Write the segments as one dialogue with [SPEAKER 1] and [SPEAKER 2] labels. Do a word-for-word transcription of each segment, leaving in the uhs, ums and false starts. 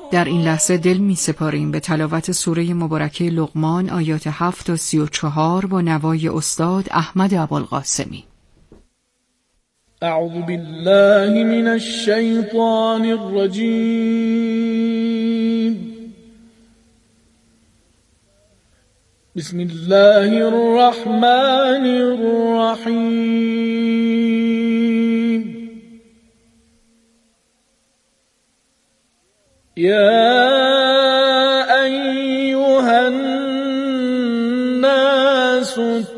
[SPEAKER 1] در این لحظه دل می سپاریم به تلاوت سوره مبارکه لقمان آیات هفت تا سی و چهار با نوای استاد احمد ابوالقاسمی.
[SPEAKER 2] اعوذ بالله من الشیطان الرجیم. بسم الله الرحمن الرحیم. یا ایها الناس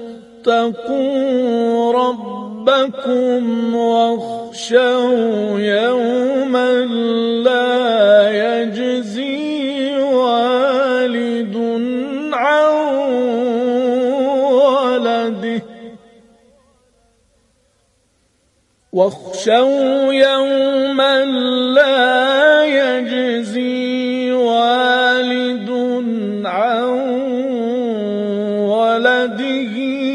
[SPEAKER 2] اتقوا ربكم واخشوا يوما لا يجزي والد عن ولده واخشوا يوما لا يجزي والد عن ولده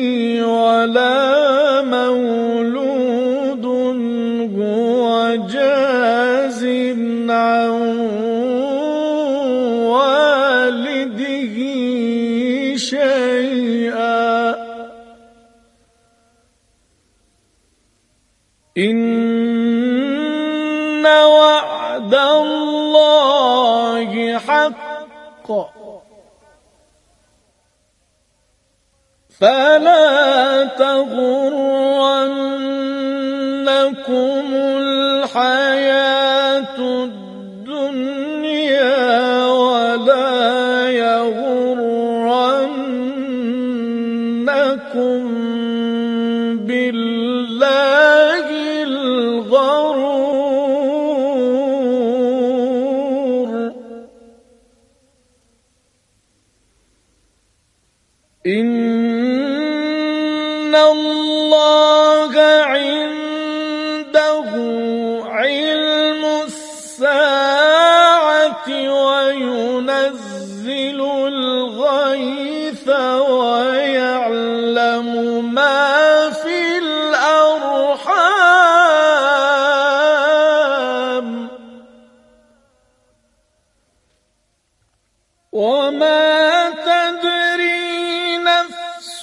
[SPEAKER 2] ولا مولود هو جاز عن والده شيئا إن وعد الله حق فلا تغرنكم الحياة الدنيا ولا يغرنكم بالله الغرور. إن الله عنده علم الساعة وينزل الغيث ويعلم ما في الأرحام وما تدري نفس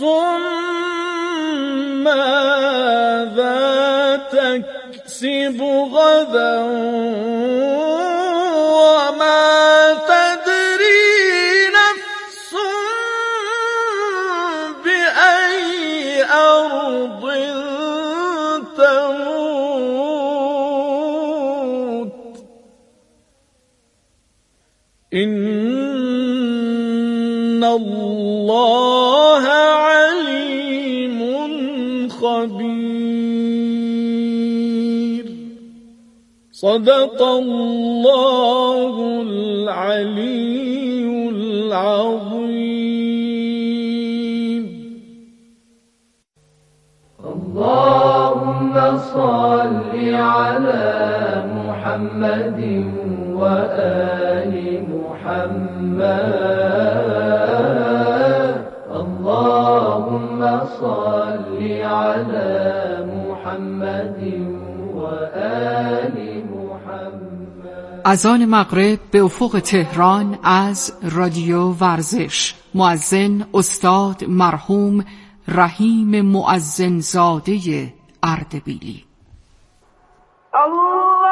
[SPEAKER 2] ماذا تكسب غدا وما تدري نفس بأي أرض تموت. إن الله عليم خبير. صدق الله العلي العظيم.
[SPEAKER 3] اللهم صل على محمد وآل محمد. اللهم صل على محمد وآل محمد.
[SPEAKER 1] اذان مغرب به افق تهران از رادیو ورزش. مؤذن استاد مرحوم رحیم مؤذن زاده اردبیلی.
[SPEAKER 4] الله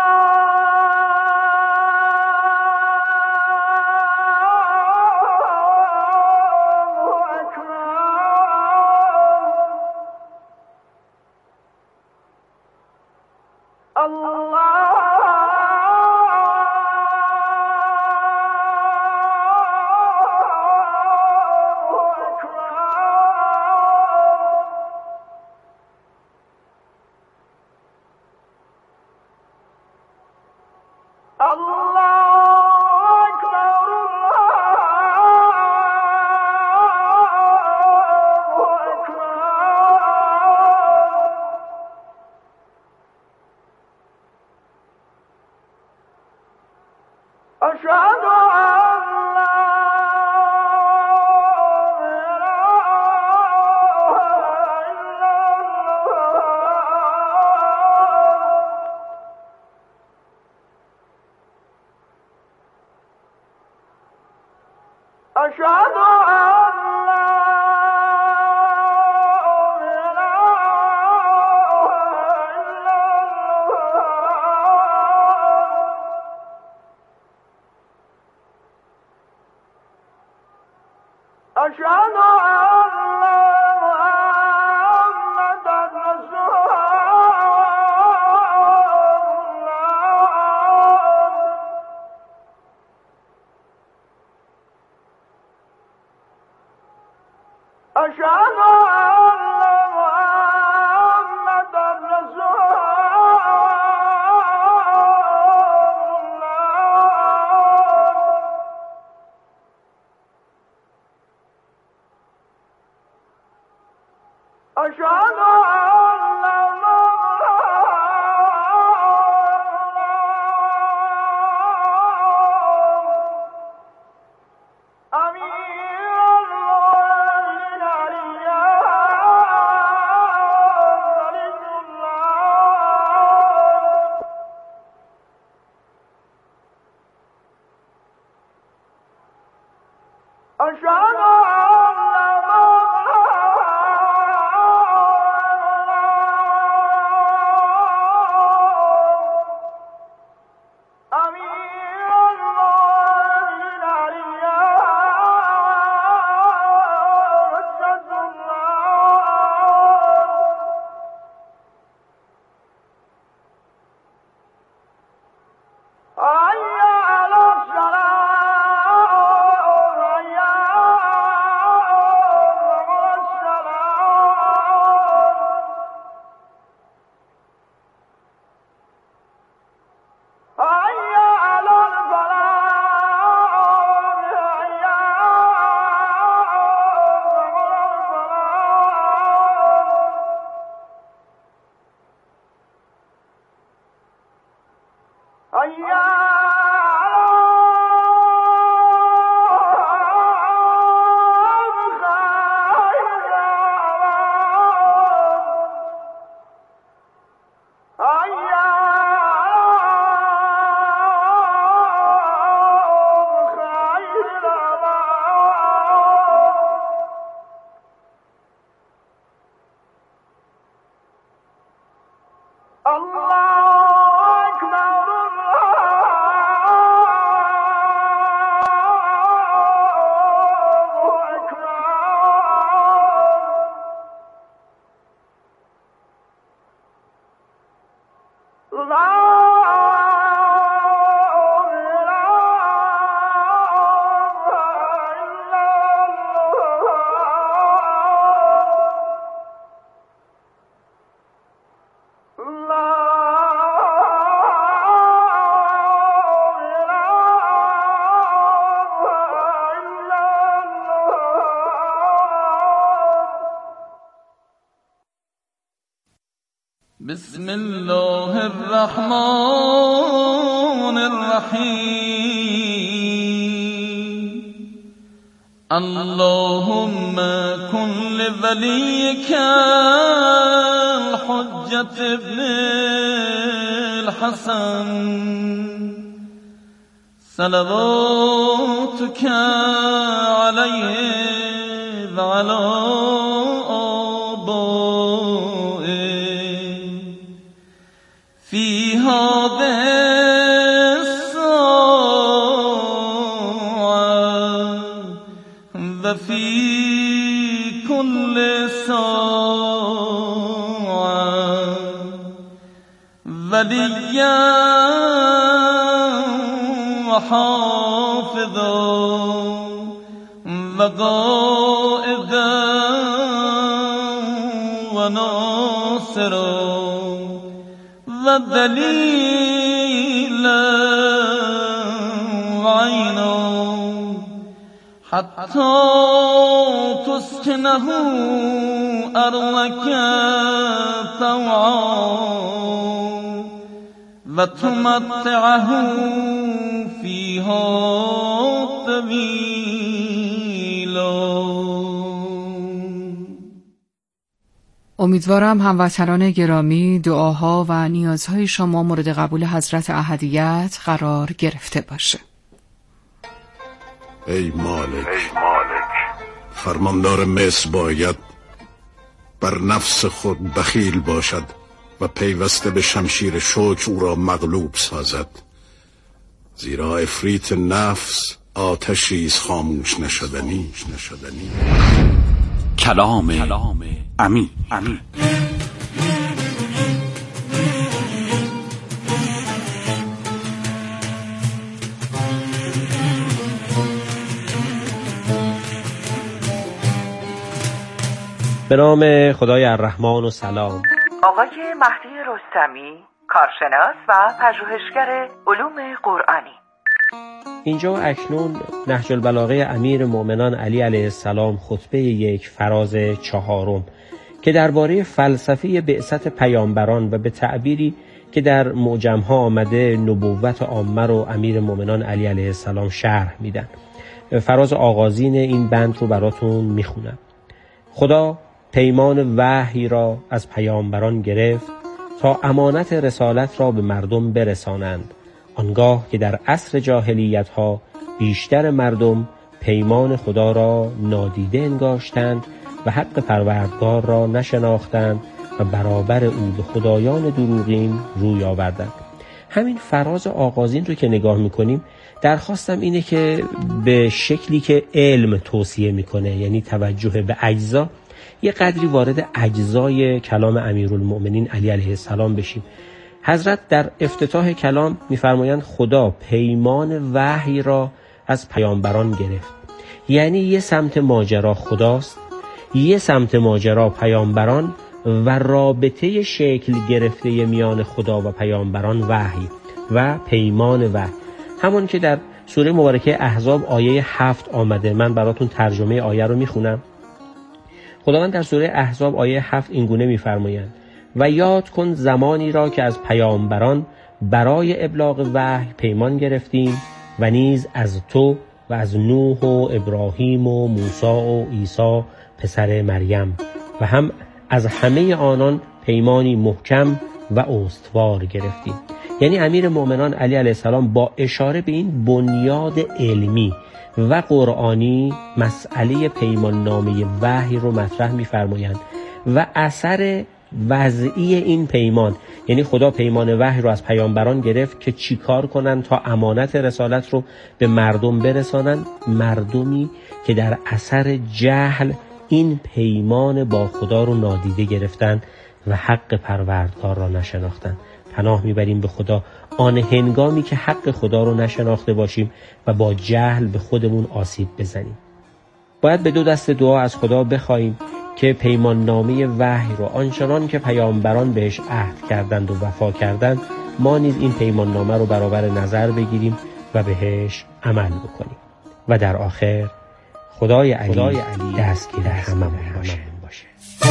[SPEAKER 4] أشهد
[SPEAKER 3] أشهد أشهد
[SPEAKER 2] بسم الله الرحمن الرحیم اللهم كن لوليك الحجة ابن الحسن صلواتك عليه وعلى في هذه الساعة وفي كل ساعة وليا وحافظا وقائدا وناصرا ودليلا وعينا حتى تسكنه أرضك طوعا وتمتعه فيها طويلا.
[SPEAKER 1] امیدوارم هموطنان گرامی دعاها و نیازهای شما مورد قبول حضرت احدیت قرار گرفته باشه.
[SPEAKER 4] ای مالک فرماندار مصر باید بر نفس خود بخیل باشد و پیوسته به شمشیر شوک او را مغلوب سازد، زیرا افریت نفس آتشی است خاموش نشدنی نشدنی.
[SPEAKER 5] کلام امین.
[SPEAKER 6] به نام خدای الرحمن و سلام.
[SPEAKER 7] آقای مهدی رستمی، کارشناس و پژوهشگر علوم قرآنی.
[SPEAKER 6] اینجا اکنون نهج البلاغه امیر مومنان علی علیه السلام خطبه یک فراز چهارم که درباره فلسفه بعثت پیامبران و به تعبیری که در معجم‌ها آمده نبوت عامه رو امیر مومنان علی علیه السلام شرح میدن. فراز آغازین این بند رو براتون میخونم. خدا پیمان وحی را از پیامبران گرفت تا امانت رسالت را به مردم برسانند، آنگاه که در عصر جاهلیت ها بیشتر مردم پیمان خدا را نادیده انگاشتند و حق پروردگار را نشناختند و برابر او به خدایان دروغین روی آوردند. همین فراز آغازین رو که نگاه میکنیم، درخواستم اینه که به شکلی که علم توصیه میکنه، یعنی توجه به اجزا، یه قدری وارد اجزای کلام امیرالمؤمنین علی علیه السلام بشیم. حضرت در افتتاح کلام میفرمایند خدا پیمان وحی را از پیامبران گرفت. یعنی یه سمت ماجرا خداست، یه سمت ماجرا پیامبران و رابطه شکل گرفته میان خدا و پیامبران وحی و پیمان وحی. همون که در سوره مبارکه احزاب آیه هفت آمده. من براتون ترجمه آیه رو میخونم. خداوند در سوره احزاب آیه هفت اینگونه میفرمایند: و یاد کن زمانی را که از پیامبران برای ابلاغ وحی پیمان گرفتیم و نیز از تو و از نوح و ابراهیم و موسی و عیسی پسر مریم و هم از همه آنان پیمانی محکم و استوار گرفتیم. یعنی امیر مومنان علی علیه السلام با اشاره به این بنیاد علمی و قرآنی مسئله پیمان نامه وحی رو مطرح می‌فرمایند و اثر وضعی این پیمان، یعنی خدا پیمان وحی رو از پیامبران گرفت که چیکار کنن تا امانت رسالت رو به مردم برسانن، مردمی که در اثر جهل این پیمان با خدا رو نادیده گرفتن و حق پروردگار را نشناختن. پناه میبریم به خدا آن هنگامی که حق خدا رو نشناخته باشیم و با جهل به خودمون آسیب بزنیم. باید به دو دست دعا از خدا بخوایم که پیمان نامه وحی رو آنچنان که پیامبران بهش عهد کردند و وفا کردند، ما نیز این پیمان نامه رو برابر نظر بگیریم و بهش عمل بکنیم. و در آخر خدای علی, خدای علی دستگیر هممون باشه. باشه.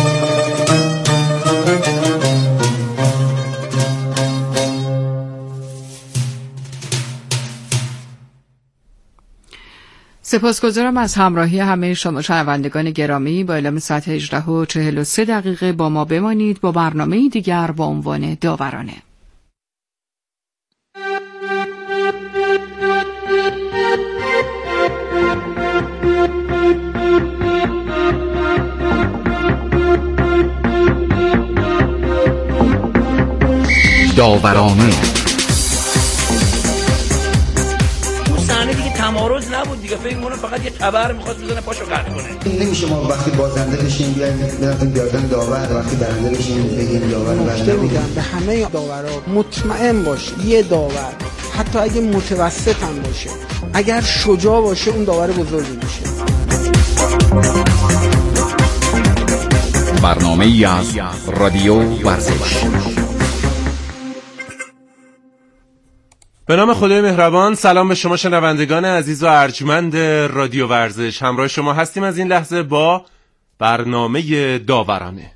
[SPEAKER 1] سپاسگزارم از همراهی همه شما شنوندگان گرامی. با اعلام ساعت هجده و چهل و سه دقیقه با ما بمانید با برنامه دیگر با عنوان داورانه.
[SPEAKER 5] داورانه
[SPEAKER 8] تمارض نبود دیگه، فکر کنم فقط یه تبر میخواد بزنه پاشو قطع کنه.
[SPEAKER 9] نمیشه ما وقتی بازنده بشیم بیایم بریم بیادن داور، وقتی برنده بشیم بگیم داور برنده. میگم به همه داورا مطمئن باش یه داور حتی اگه متوسط هم باشه، اگر شجاع باشه اون داور بزرگی میشه.
[SPEAKER 5] برنامه ای از رادیو ورزش.
[SPEAKER 10] به نام خدای مهربان. سلام به شما شنوندگان عزیز و ارجمند رادیو ورزش. همراه شما هستیم از این لحظه با برنامه داورانه.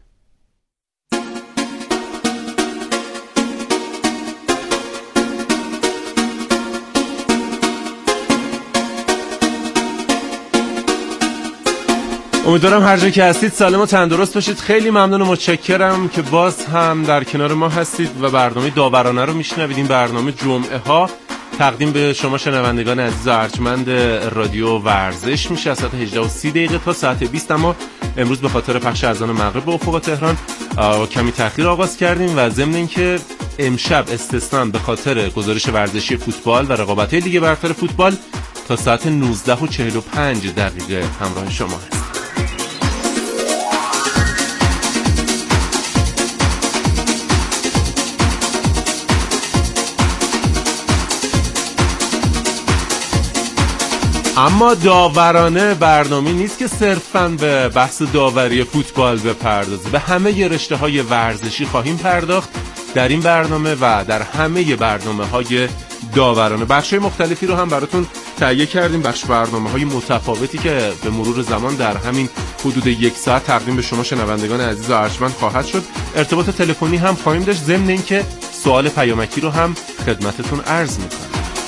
[SPEAKER 10] امیدوارم هر جا که هستید سالم و تندرست باشید. خیلی ممنون و متشکرم که باز هم در کنار ما هستید و برنامه داورانه رو میشنوید. این برنامه جمعه ها تقدیم به شما شنوندگان عزیز و ارجمند رادیو ورزش میشه از ساعت هجده و سی دقیقه تا ساعت بیست، اما امروز به خاطر پخش اذان مغرب به افق تهران کمی تأخیر آغاز کردیم و ضمن اینکه امشب استثنا به خاطر گزارش ورزشی فوتبال و رقابت‌های لیگ برتر فوتبال تا ساعت نوزده و چهل و پنج دقیقه همراه شما هست. اما داورانه برنامه نیست که صرفاً به بحث داوری فوتبال بپردازه، به همه رشته‌های ورزشی خواهیم پرداخت در این برنامه و در همه برنامه‌های داورانه. بخش‌های مختلفی رو هم براتون تهیه کردیم، بخش برنامه‌های متفاوتی که به مرور زمان در همین حدود یک ساعت تقدیم به شما شنوندگان عزیز و ارجمند خواهد شد. ارتباط تلفنی هم خواهیم داشت، ضمن اینکه سوال پیامکی رو هم خدمتتون عرض می‌کنم.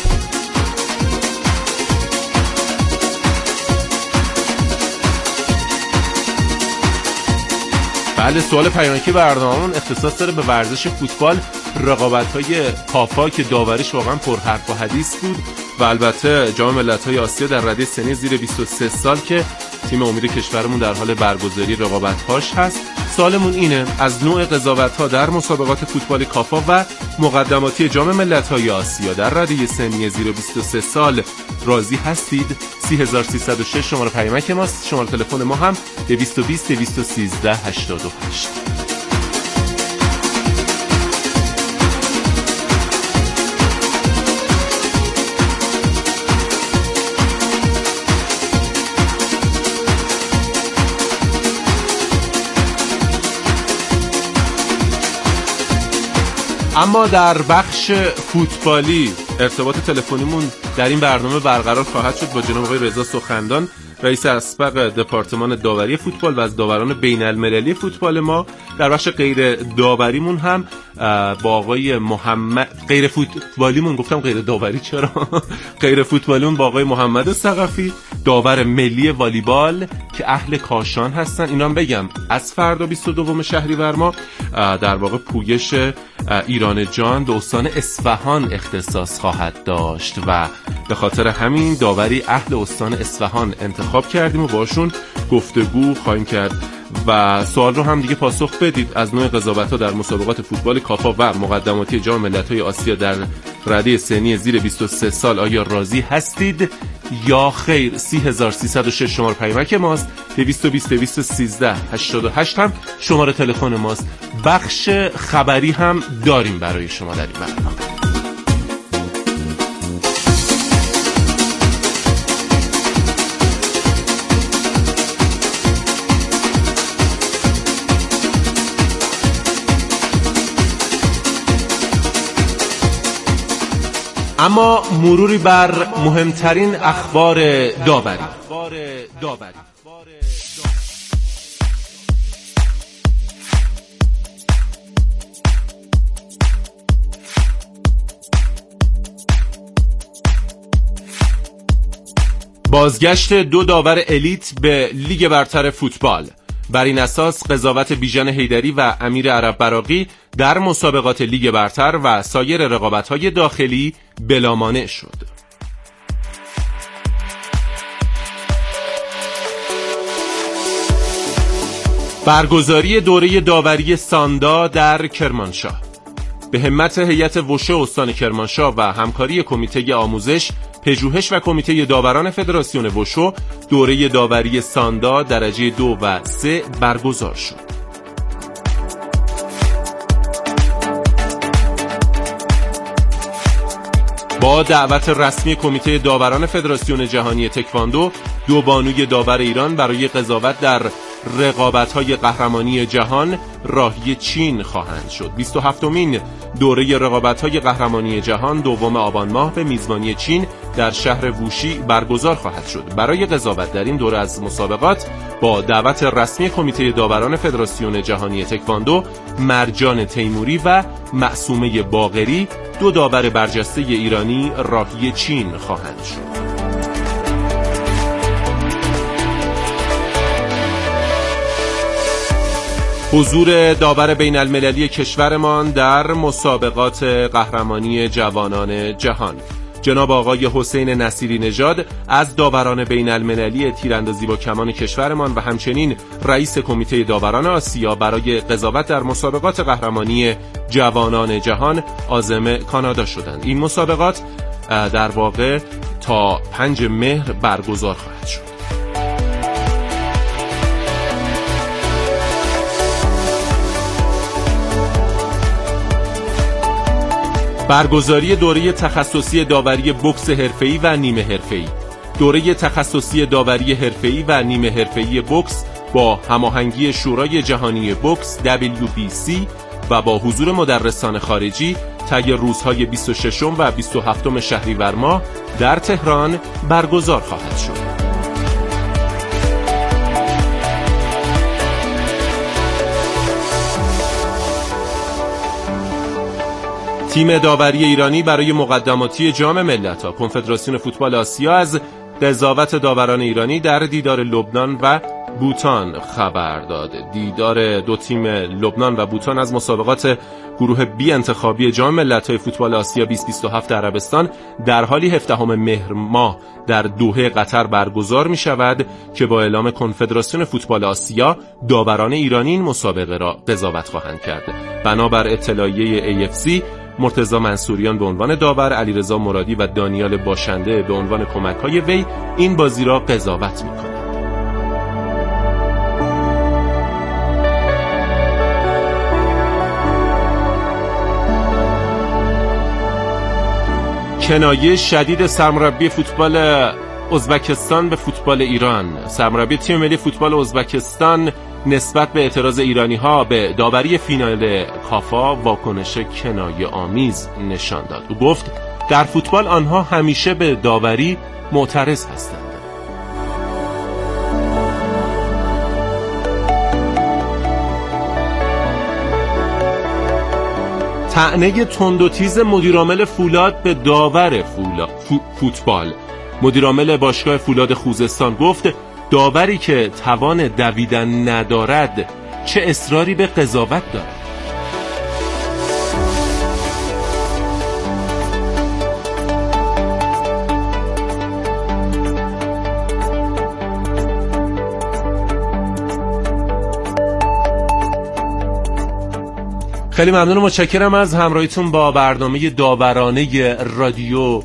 [SPEAKER 10] بله، سوال پیامکی برنامه‌مون اختصاص داره به ورزش فوتبال، رقابت‌های کافا که داوریش واقعا پر حرف و حدیث بود و البته جام ملت‌های آسیا در رده سنی زیر بیست و سه سال که تیم امید کشورمون در حال برگزاری رقابت‌هاش هست. سوالمون اینه: از نوع قضاوت‌ها در مسابقات فوتبال کافا و مقدماتی جام ملت‌های آسیا در رده سنی زیر بیست و سه سال راضی هستید؟ سی هزار و سیصد و شش شماره پیامک ماست. شماره تلفن ما هم دویست و بیست دویست و سیزده هشتاد و هشت. اما در بخش فوتبالی ارتباط تلفنیمون در این برنامه برقرار خواهد شد با جناب آقای رضا سخندان، رئیس اسبق دپارتمان داوری فوتبال و از داوران بین المللی فوتبال ما. در بخش غیر داوریمون هم با آقای محمد غیر فوتبالیمون گفتم غیر داوری چرا غیر فوتبالیمون با آقای محمد ثقفی، داور ملی والیبال که اهل کاشان هستن. اینا هم بگم از فردا بیست و دوم شهریور ما در واقع پویش ایران جان به استان اصفهان اختصاص خواهد داشت و به خاطر همین داوری اهل استان اصفهان انتخاب کردیم و باشون گفتگو خواهیم کرد و سوال رو هم دیگه پاسخ بدید: از نوع قضاوت‌ها در مسابقات فوتبال کافا و مقدماتی جام ملت‌های آسیا در رده سنی زیر بیست و سه سال آیا راضی هستید یا خیر؟ سی هزار و سیصد و شش شماره پیامک ماست، دویست و بیست دویست و سیزده هشتاد و هشت هم شماره تلفن ماست. بخش خبری هم داریم برای شما در این برنامه. اما مروری بر مهمترین اخبار داوری. بازگشت دو داور الیت به لیگ برتر فوتبال. بر این اساس قضاوت بیژن حیدری و امیر عرب براقی در مسابقات لیگ برتر و سایر رقابت‌های داخلی بلامانع شد. برگزاری دوره داوری ساندا در کرمانشاه. به همت هیئت وشو استان کرمانشاه و همکاری کمیته آموزش، پژوهش و کمیته داوران فدراسیون وشو، دوره داوری ساندا درجه دو و سه برگزار شد. با دعوت رسمی کمیته داوران فدراسیون جهانی تکواندو، دو بانوی داور ایران برای قضاوت در رقابت‌های قهرمانی جهان راهی چین خواهند شد. بیست و هفتمین دوره رقابت‌های قهرمانی جهان دوم آبان ماه به میزبانی چین در شهر ووشی برگزار خواهد شد. برای قضاوت در این دوره از مسابقات با دعوت رسمی کمیته داوران فدراسیون جهانی تکواندو، مرجان تیموری و معصومه باقری، دو داور برجسته ایرانی راهی چین خواهند شد. حضور داور بین المللی کشورمان در مسابقات قهرمانی جوانان جهان. جناب آقای حسین نصیری نژاد از داوران بین المللی تیراندازی با کمان کشورمان و همچنین رئیس کمیته داوران آسیا برای قضاوت در مسابقات قهرمانی جوانان جهان عازم کانادا شدند. این مسابقات در واقع تا پنج مهر برگزار خواهد شد. برگزاری دوره تخصصی داوری بوکس حرفه‌ای و نیمه حرفه‌ای. دوره تخصصی داوری حرفه‌ای و نیمه حرفه‌ای بوکس با هماهنگی شورای جهانی بوکس دبلیو بی سی و با حضور مدرسان خارجی طی روزهای بیست و ششم و بیست و هفتم شهریور ماه در تهران برگزار خواهد شد. تیم داوری ایرانی برای مقدماتی جام ملت‌ها کنفدراسیون فوتبال آسیا از قضاوت داوران ایرانی در دیدار لبنان و بوتان خبر داد. دیدار دو تیم لبنان و بوتان از مسابقات گروه بی انتخابی جام ملت‌های فوتبال آسیا بیست و بیست و هفت در عربستان در حالی هفدهم مهر ماه در دوحه قطر برگزار می شود که با اعلام کنفدراسیون فوتبال آسیا داوران ایرانی این مسابقه را قضاوت خواهند کرد. بنابر اطلاعیه ای اف سی مرتضی منصوریان به عنوان داور، علیرضا مرادی و دانیال باشنده به عنوان کمک‌های وی این بازی را قضاوت می‌کنند. کنایه شدید سرمربی فوتبال ازبکستان به فوتبال ایران. سرمربی تیم ملی فوتبال ازبکستان نسبت به اعتراض ایرانی‌ها به داوری فینال کافا واکنش کنایه آمیز نشان داد. او گفت در فوتبال آنها همیشه به داوری معترض هستند. طعنه تند و تیز مدیرعامل فولاد به داور فولا... فو... فوتبال. مدیرعامل باشگاه فولاد خوزستان گفت داوری که توان دویدن ندارد چه اصراری به قضاوت دارد. خیلی ممنون و متشکرم از همراهیتون با برنامه داورانه رادیو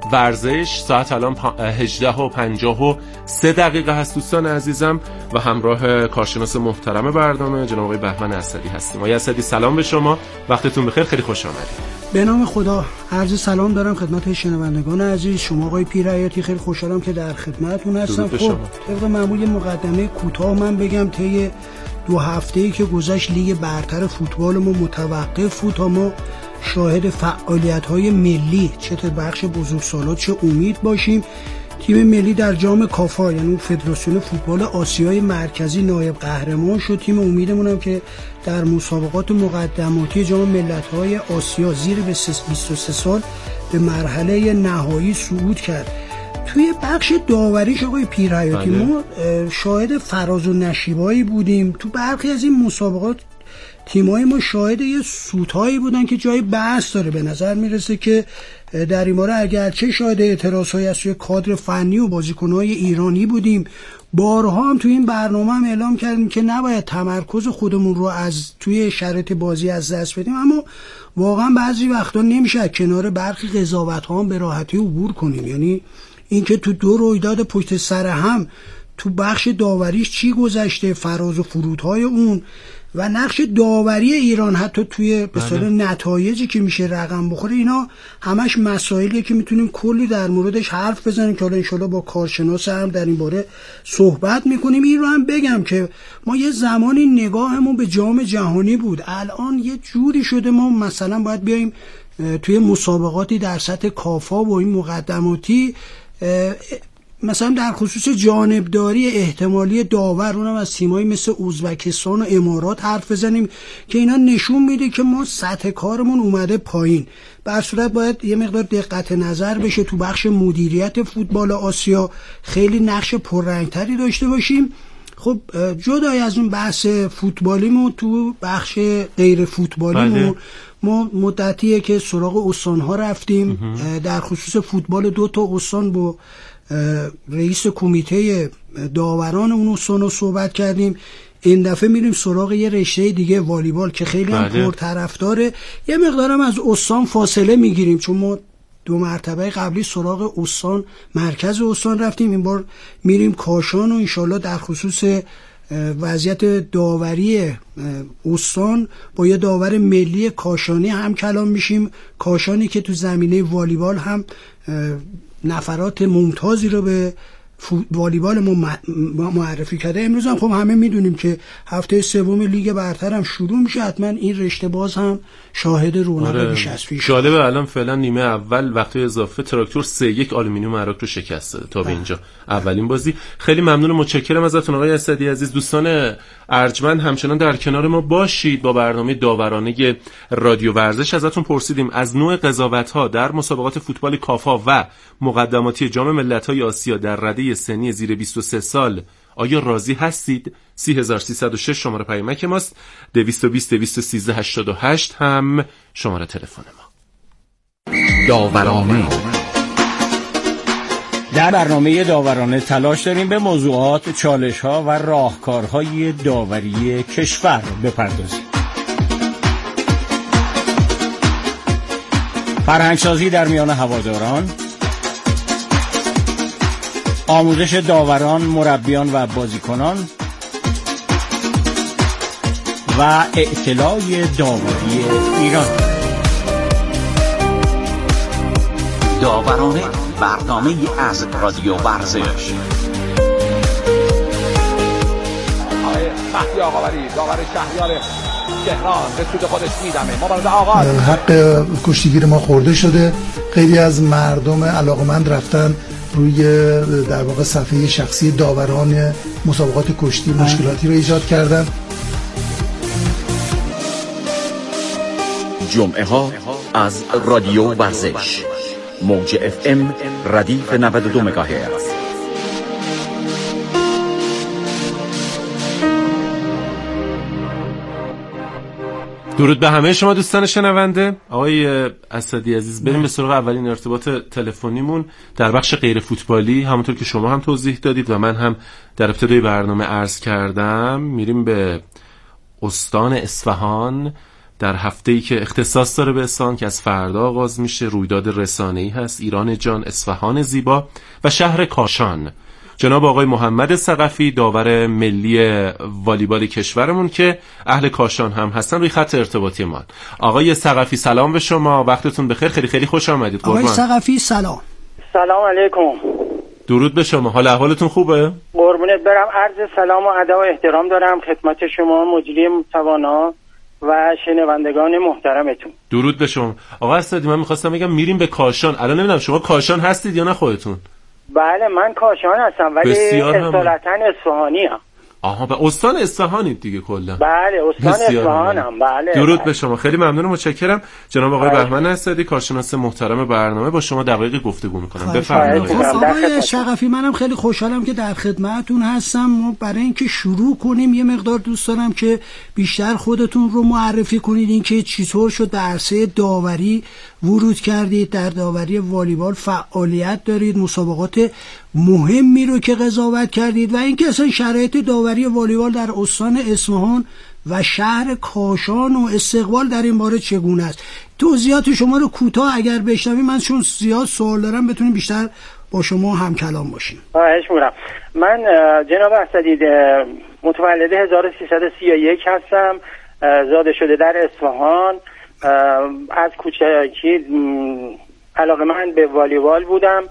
[SPEAKER 10] ورزش. ساعت الان هجده و پنجاه و سه دقیقه هست دوستان عزیزم و همراه کارشناس محترم برنامه جناب آقای بهمن اسدی هستیم. آقای اسدی سلام به شما، وقتتون بخیر، خیلی خوش آمدید.
[SPEAKER 9] به نام خدا عرض سلام دارم خدمت شنوندگان عزیز. شما آقای پیرحیاتی خیلی خوشحالم که در خدمتتون هستم. خب طبق معمول مقدمه کوتاه من بگم طی دو هفته‌ای که گذشت لیگ برتر فوتبال ما متوقف بود تا ما شاهد فعالیت‌های ملی چه در بخش بزرگسالات چه امید باشیم. تیم ملی در جام کافا یعنی فدراسیون فوتبال آسیای مرکزی نایب قهرمان شد. تیم امیدمون هم که در مسابقات مقدماتی جام ملت‌های آسیا زیر بیست و سه سال به مرحله نهایی صعود کرد. توی بخش داوریش آقای پیرحیاتی ما شاهد فراز و نشیبایی بودیم. تو برخی از این مسابقات تیمای ما شاهد یه سوتایی بودن که جای بحث داره. به نظر میرسه که در این باره اگرچه شاهد اعتراضهایی از توی کادر فنی و بازیکن‌های ایرانی بودیم، بارها هم توی این برنامه هم اعلام کردیم که نباید تمرکز خودمون رو از توی شرایط بازی از دست بدیم، اما واقعا بعضی وقتا نمیشه کنار برخی قضاوت‌ها هم به راحتی عبور کنیم. یعنی اینکه تو دو رویداد پشت سر هم تو بخش داوریش چی گذشته، فراز و فرودهای اون و نقش داوری ایران حتی توی به اصطلاح نتایجی که میشه رقم بخوره، اینا همش مسائلیه که میتونیم کلی در موردش حرف بزنیم که حالا انشالله با کارشناس هم در این باره صحبت میکنیم. این رو هم بگم که ما یه زمانی نگاهمون به جام جهانی بود، الان یه جوری شده ما مثلا باید بیایم توی مسابقاتی در سطح کافا و این مقدماتی مثلا در خصوص جانبداری احتمالی داور اونم از تیمایی مثل ازبکستان و امارات حرف بزنیم که اینا نشون میده که ما سطح کارمون اومده پایین. بر صورت باید یه مقدار دقت نظر بشه تو بخش مدیریت فوتبال آسیا، خیلی نقش پررنگتری داشته باشیم. خب جدای از اون بحث فوتبالیمون تو بخش غیر فوتبالیمون ما مدتیه که سراغ استان‌ها رفتیم، در خصوص فوتبال دو تا استان با رئیس کمیته داوران اون استان رو صحبت کردیم. این دفعه میریم سراغ یه رشته دیگه، والیبال، که خیلی هم پرطرفداره. یه مقدارم از استان فاصله میگیریم، چون ما دو مرتبه قبلی سراغ استان، مرکز استان رفتیم. این بار میریم کاشان و انشالله در خصوص وضعیت داوری استان با یه داور ملی کاشانی هم کلام میشیم. کاشانی که تو زمینه والیبال هم نفرات ممتازی رو به والیبال ما معرفی کرده. امروز هم خب همه میدونیم که هفته سوم لیگ برتر هم شروع میشه، حتما این رشته باز هم شاهد رونق بیش از پیش.
[SPEAKER 10] جالبه الان فعلا نیمه اول وقت اضافه تراکتور سه یک آلومینیوم عراق رو شکست داده تا به اینجا اولین بازی. خیلی ممنون و متشکرم ازتون آقای اسدی عزیز. دوستان ارجمند همچنان در کنار ما باشید. با برنامه داورانه رادیو ورزش ازتون پرسیدیم از نوع قضاوت‌ها در مسابقات فوتبال کافا و مقدماتی جام ملت‌های آسیا در رده سنی زیر بیست و سه سال آیا راضی هستید؟ سی هزار سیصد و شش شماره پیامک ماست. دویست و بیست دویست و سیزده هشتاد و هشت هم شماره تلفن ما.
[SPEAKER 5] داورانه
[SPEAKER 6] در برنامه داورانه تلاش داریم به موضوعات، چالش‌ها و راهکارهای داوری کشور بپردازیم. فرهنگسازی در میان هواداران، آموزش داوران، مربیان و بازیکنان و اطلاع داوری ایران.
[SPEAKER 5] داورانه، برنامه از رادیو ورزش.
[SPEAKER 11] آقای مهدی آقاوری، داور شهریار تهران به سود خودش میدمه. مبارزه آغاز.
[SPEAKER 12] حق کشتیگیر ما خورده شده. خیلی از مردم علاقمند رفتن روی در واقع صفحه شخصی داوران مسابقات کشتی مشکلاتی رو ایجاد کردن.
[SPEAKER 5] جمعه ها از رادیو ورزش، موج اف ام ردیف نود و دو مگاهرتز.
[SPEAKER 10] درود به همه شما دوستان شنونده. آقای اسدی عزیز، بریم به سراغ اولین ارتباط تلفنیمون در بخش غیر فوتبالی. همونطور که شما هم توضیح دادید و من هم در ابتدای برنامه عرض کردم، میریم به استان اصفهان در هفته‌ای که اختصاص داره به اصفهان که از فردا آغاز میشه. رویداد رسانه‌ای هست، ایران جان اصفهان زیبا، و شهر کاشان. جناب آقای محمد ثقفی، داور ملی والیبال کشورمون که اهل کاشان هم هستن، روی خط ارتباطی ما. آقای ثقفی سلام به شما، وقتتون بخیر، خیلی خیلی خوش آمدید.
[SPEAKER 9] آقای ثقفی سلام.
[SPEAKER 13] سلام علیکم.
[SPEAKER 10] درود به شما، حال احوالتون خوبه؟
[SPEAKER 13] قربونت برم. عرض سلام و ادب و احترام دارم خدمت شما مجری توانا و شنوندگان محترمتون.
[SPEAKER 10] درود به شما. آقا اسدی، من می‌خواستم بگم میریم به کاشان. الان نمیدونم شما کاشان هستید یا نه خودتون؟
[SPEAKER 13] بله من کاشان هستم ولی اصالتا اصفهانی هم.
[SPEAKER 10] آها، به استان اصفهانید دیگه کلا.
[SPEAKER 13] بله استان اصفهانم. بله.
[SPEAKER 10] درود
[SPEAKER 13] بله.
[SPEAKER 10] به شما، خیلی ممنون و متشکرم. جناب آقای بهمن اسدی، کارشناس محترم برنامه، با شما دقایقی گفتگو می‌کنم. بفرمایید.
[SPEAKER 9] آقای ثقفی، منم خیلی خوشحالم که در خدمتتون هستم. ما برای اینکه شروع کنیم یه مقدار دوست دارم که بیشتر خودتون رو معرفی کنید، اینکه چطور شد به عرصه داوری ورود کردید، در داوری والیبال فعالیت دارید، مسابقات مهمی رو که قضاوت کردید، و اینکه اصلا شرایط داوری والیبال در استان اصفهان و شهر کاشان و استقبال در این باره چگونه است. توضیحات شما رو کوتاه اگر بشنویم، من چون زیاد سوال دارم بتونیم بیشتر با شما هم کلام باشیم.
[SPEAKER 13] خواهش می‌کنم. من جناب اسدی متولد هزار و سیصد و سی و یک هستم، زاده شده در اصفهان. از کوچکی علاقه من به والیبال بودم.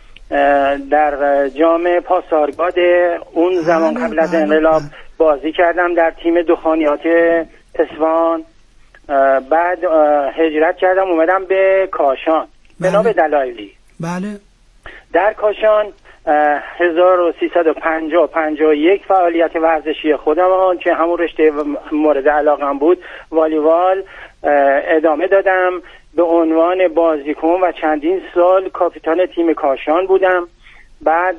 [SPEAKER 13] در جام پاسارگاد اون زمان قبل از انقلاب بازی کردم در تیم دخانیات اصفهان. بعد هجرت کردم اومدم به کاشان بنا به دلایلی.
[SPEAKER 9] بله.
[SPEAKER 13] در کاشان هزار و سیصد و پنجاه پنجاه و یک فعالیت ورزشی خودم که همون رشته مورد علاقم بود والیبال ادامه دادم. به عنوان بازیکن و چندین سال کاپیتان تیم کاشان بودم. بعد